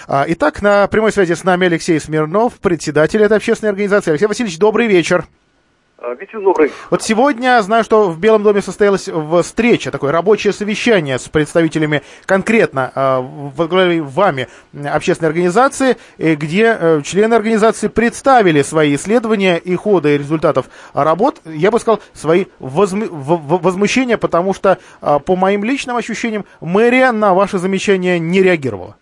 Итак, на прямой связи с нами Алексей Смирнов, председатель этой общественной организации. Алексей Васильевич, добрый вечер. Вечер добрый. Вот сегодня, знаю, что в Белом доме состоялась встреча, такое рабочее совещание с представителями конкретно вами общественной организации, где члены организации представили свои исследования и ходы и результатов работ, я бы сказал, свои возмущения, потому что, по моим личным ощущениям, мэрия на ваши замечания не реагировала.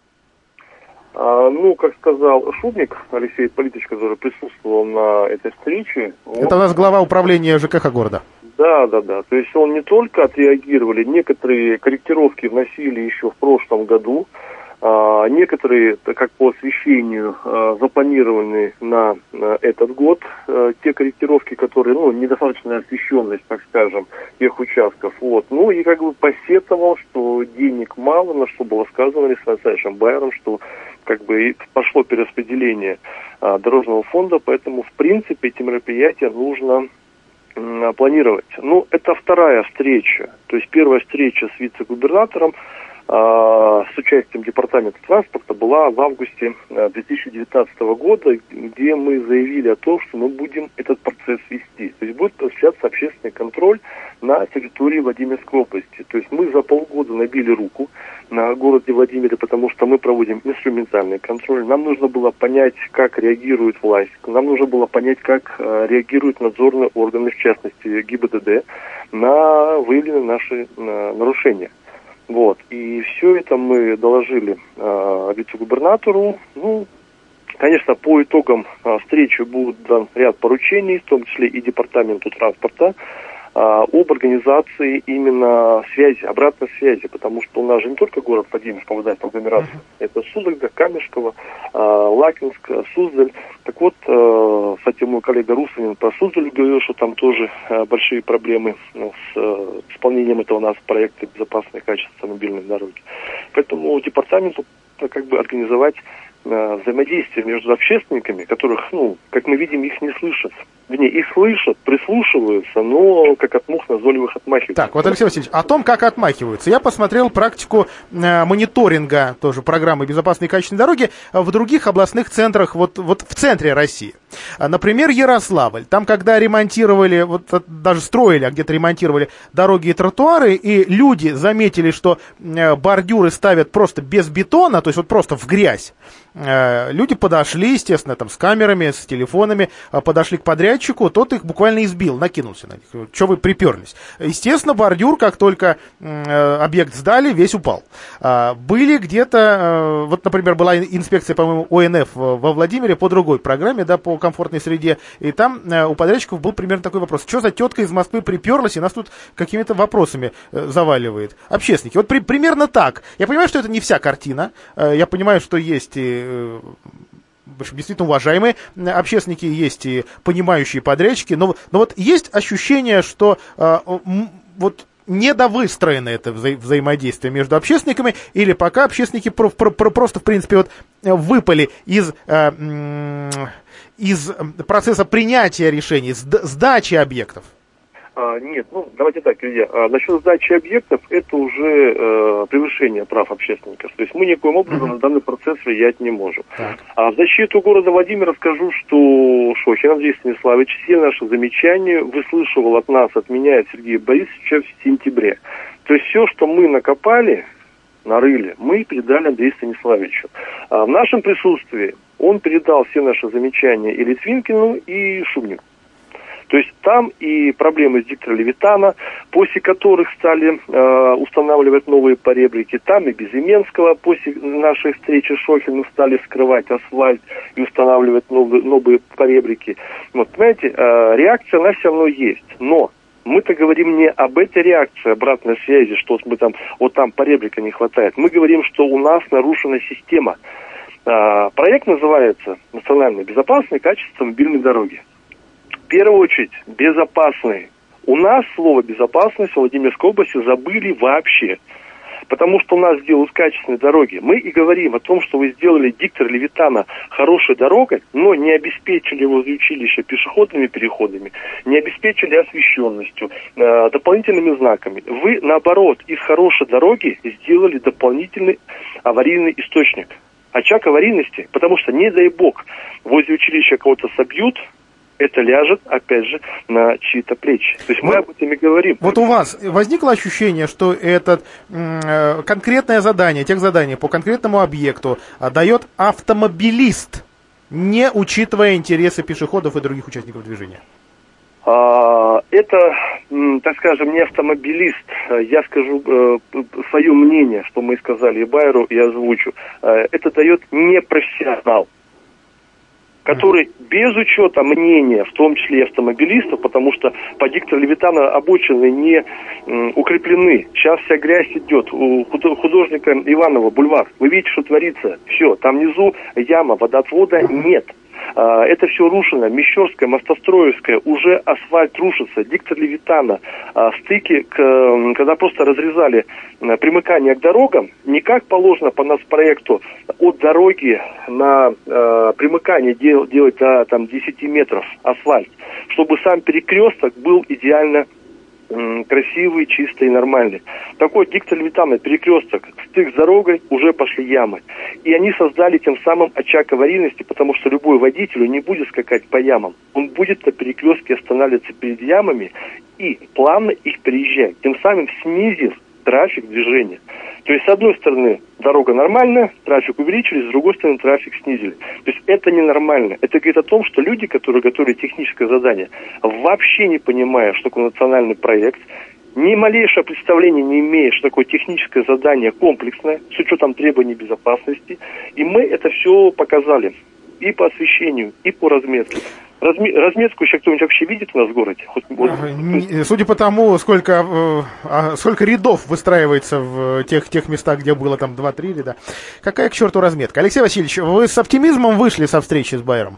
Как сказал Шубник Алексей Политович, который присутствовал на этой встрече... Это у нас глава управления ЖКХ города. Да. То есть он не только отреагировали, некоторые корректировки вносили еще в прошлом году, некоторые, как по освещению, запланированы на этот год. Те корректировки, которые, недостаточная освещенность, так скажем, тех участков. И посетовал, что денег мало, на что было сказано Александром Александровичем Байером, что пошло перераспределение дорожного фонда, поэтому, в принципе, эти мероприятия нужно планировать. Это вторая встреча. То есть первая встреча с вице-губернатором с участием департамента транспорта была в августе 2019 года, где мы заявили о том, что мы будем этот процесс вести. То есть будет осуществляться общественный контроль на территории Владимирской области. То есть мы за полгода набили руку на городе Владимире, потому что мы проводим инструментальный контроль. Нам нужно было понять, как реагирует власть. Нам нужно было понять, как реагируют надзорные органы, в частности ГИБДД, на выявленные наши нарушения. И все это мы доложили вице-губернатору. Конечно, по итогам встречи будет дан ряд поручений, в том числе и департаменту транспорта, об организации именно связи, обратной связи, потому что у нас же не только город Владимир попадает в агломерацию, это Суздаль, Камешково, Лакинск, Суздаль. Так вот, кстати, мой коллега Русанин про Суздаль говорил, что там тоже большие проблемы с исполнением этого у нас проекта безопасной и качественной мобильной дороги. Поэтому департаменту организовать взаимодействие между общественниками, которых, как мы видим, их не слышат. Их слышат, прислушиваются, но как от мух назойливых отмахиваются. Так, вот, Алексей Васильевич, о том, как отмахиваются. Я посмотрел практику мониторинга тоже программы безопасной и качественной дороги в других областных центрах, вот в центре России. Например, Ярославль. Там, когда ремонтировали, даже строили, а где-то ремонтировали дороги и тротуары, и люди заметили, что бордюры ставят просто без бетона, то есть просто в грязь. Люди подошли, естественно, с камерами, с телефонами, подошли к подрядчику, тот их буквально избил, накинулся на них. Что вы приперлись? Естественно, бордюр, как только объект сдали, весь упал. Были где-то, например, была инспекция, по-моему, ОНФ во Владимире по другой программе, по комфортной среде, и там у подрядчиков был примерно такой вопрос. Что за тетка из Москвы приперлась и нас тут какими-то вопросами заваливает? Общественники. Примерно так. Я понимаю, что это не вся картина. Я понимаю, что есть и действительно уважаемые общественники, есть и понимающие подрядчики, но есть ощущение, что недовыстроено это взаимодействие между общественниками, или пока общественники просто, в принципе, выпали из процесса принятия решений, сдачи объектов? Нет, давайте так, Илья. Насчет сдачи объектов, это уже превышение прав общественников. То есть мы никоим образом на данный процесс влиять не можем. Так. А в защиту города Владимира скажу, что Шохин Андрей Станиславович все наши замечания выслушивал от нас, от меня, от Сергея Борисовича в сентябре. То есть все, что мы накопали, нарыли, мы передали Андрею Станиславовичу. В нашем присутствии он передал все наши замечания и Литвинкину, и Шубнику. То есть там и проблемы с диктором Левитана, после которых стали устанавливать новые поребрики, там и Безыменского, после нашей встречи с Шохиным стали вскрывать асфальт и устанавливать новые поребрики. Понимаете, реакция она все равно есть, но мы-то говорим не об этой реакции обратной связи, что мы там поребрика не хватает. Мы говорим, что у нас нарушена система. Проект называется «Национальная безопасная и качественная мобильной дороги». В первую очередь, безопасные. У нас слово «безопасность» в Владимирской области забыли вообще. Потому что у нас делают качественные дороги. Мы и говорим о том, что вы сделали диктор Левитана хорошей дорогой, но не обеспечили возле училища пешеходными переходами, не обеспечили освещенностью, дополнительными знаками. Вы, наоборот, из хорошей дороги сделали дополнительный аварийный источник. очаг аварийности, потому что, не дай бог, возле училища кого-то собьют, это ляжет, опять же, на чьи-то плечи. То есть мы об этом и говорим. Вот у вас возникло ощущение, что это конкретное задание, техзадание по конкретному объекту дает автомобилист, не учитывая интересы пешеходов и других участников движения? Это, так скажем, не автомобилист. Я скажу свое мнение, что мы сказали и Байеру, и озвучу. Это дает непрофессионал, который без учета мнения, в том числе и автомобилистов, потому что по диктату Левитана обочины не укреплены. Сейчас вся грязь идет. У художника Иванова бульвар. Вы видите, что творится? Все, там внизу яма, водоотвода нет. Это все рушено. Мещерская, Мостостроевская, уже асфальт рушится. Диктор Левитана, стыки, когда просто разрезали примыкание к дорогам, не как положено по нас проекту, от дороги на примыкание делать до 10 метров асфальт, чтобы сам перекресток был идеально красивый, чистый и нормальный. Такой диктор Левитана, перекресток, стык с дорогой, уже пошли ямы. И они создали тем самым очаг аварийности, потому что любой водитель не будет скакать по ямам. Он будет на перекрестке останавливаться перед ямами и плавно их переезжать, тем самым снизив трафик движения. То есть, с одной стороны, дорога нормальная, трафик увеличили, с другой стороны, трафик снизили. То есть, это ненормально. Это говорит о том, что люди, которые готовили техническое задание, вообще не понимая, что такое национальный проект, ни малейшего представления не имея, что такое техническое задание комплексное, с учетом требований безопасности, и мы это все показали и по освещению, и по разметке. Разметку еще кто-нибудь вообще видит у нас в городе? Судя по тому, сколько рядов выстраивается в тех местах, где было там 2-3 ряда, какая к черту разметка? Алексей Васильевич, вы с оптимизмом вышли со встречи с Байером?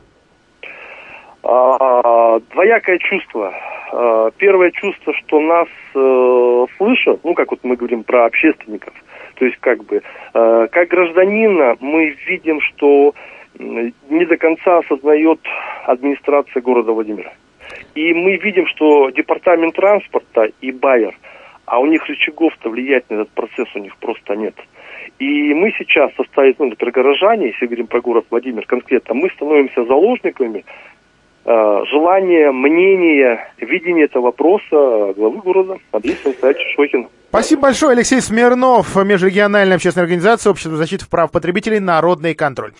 Двоякое чувство. Первое чувство, что нас слышат, как вот мы говорим про общественников, то есть как гражданина мы видим, что не до конца осознает администрация города Владимира. И мы видим, что департамент транспорта и Байер, а у них рычагов-то влиять на этот процесс у них просто нет. И мы сейчас в составе, горожане, если говорим про город Владимир конкретно, мы становимся заложниками желания, мнения, видения этого вопроса главы города Андрея Станиславовича Шохина. Спасибо большое. Алексей Смирнов, межрегиональная общественная организация Общество защиты прав потребителей «Народный контроль».